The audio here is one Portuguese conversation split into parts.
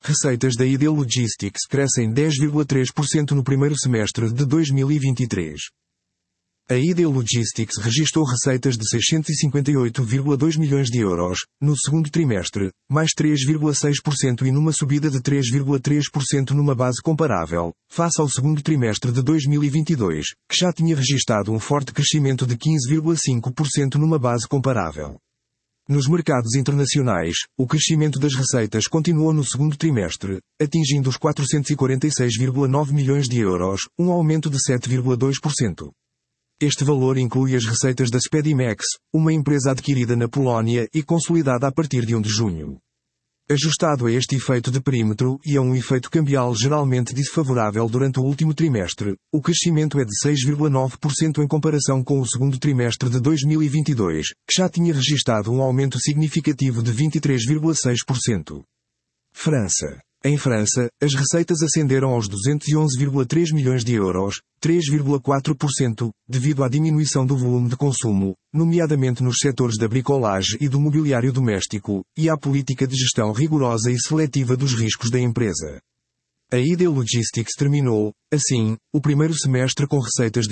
receitas da ID Logistics crescem 10,3% no primeiro semestre de 2023. A ID Logistics registrou receitas de 658,2 milhões de euros, no segundo trimestre, mais 3,6% e numa subida de 3,3% numa base comparável, face ao segundo trimestre de 2022, que já tinha registado um forte crescimento de 15,5% numa base comparável. Nos mercados internacionais, o crescimento das receitas continuou no segundo trimestre, atingindo os 446,9 milhões de euros, um aumento de 7,2%. Este valor inclui as receitas da Spedimex, uma empresa adquirida na Polónia e consolidada a partir de 1 de junho. Ajustado a este efeito de perímetro e a um efeito cambial geralmente desfavorável durante o último trimestre, o crescimento é de 6,9% em comparação com o segundo trimestre de 2022, que já tinha registado um aumento significativo de 23,6%. França. Em França, as receitas ascenderam aos 211,3 milhões de euros, 3,4%, devido à diminuição do volume de consumo, nomeadamente nos setores da bricolagem e do mobiliário doméstico, e à política de gestão rigorosa e seletiva dos riscos da empresa. A ID Logistics terminou, assim, o primeiro semestre com receitas de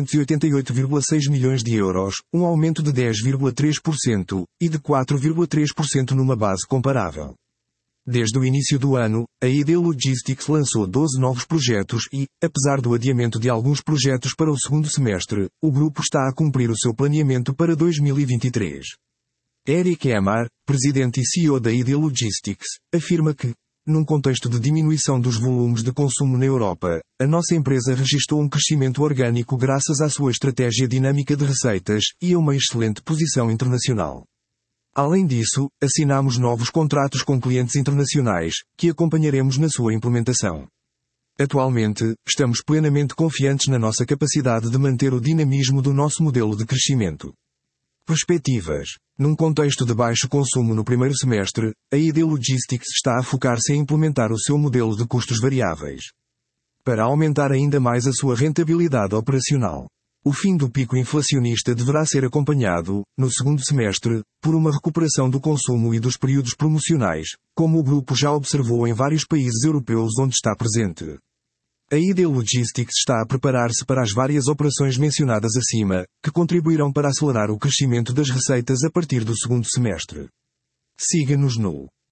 1.288,6 milhões de euros, um aumento de 10,3%, e de 4,3% numa base comparável. Desde o início do ano, a ID Logistics lançou 12 novos projetos e, apesar do adiamento de alguns projetos para o segundo semestre, o grupo está a cumprir o seu planeamento para 2023. Eric Emar, presidente e CEO da ID Logistics, afirma que, num contexto de diminuição dos volumes de consumo na Europa, a nossa empresa registrou um crescimento orgânico graças à sua estratégia dinâmica de receitas e a uma excelente posição internacional. Além disso, assinamos novos contratos com clientes internacionais, que acompanharemos na sua implementação. Atualmente, estamos plenamente confiantes na nossa capacidade de manter o dinamismo do nosso modelo de crescimento. Perspectivas. Num contexto de baixo consumo no primeiro semestre, a ID Logistics está a focar-se em implementar o seu modelo de custos variáveis, para aumentar ainda mais a sua rentabilidade operacional. O fim do pico inflacionista deverá ser acompanhado, no segundo semestre, por uma recuperação do consumo e dos períodos promocionais, como o grupo já observou em vários países europeus onde está presente. A ID Logistics está a preparar-se para as várias operações mencionadas acima, que contribuirão para acelerar o crescimento das receitas a partir do segundo semestre. Siga-nos no